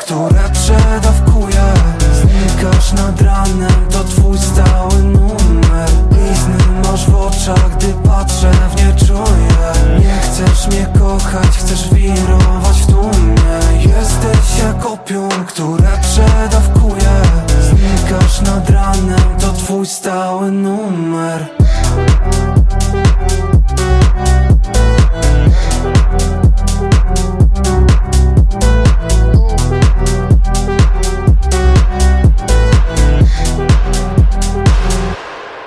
które przedawkuję. Znikasz nad ranem, to twój stały numer. Blizny masz w oczach, gdy patrzę w nie czuję. Nie chcesz mnie kochać, chcesz wirować w tłumie. Jesteś jak opium, które przedawkuję. Znikasz nad ranem, to twój stały numer.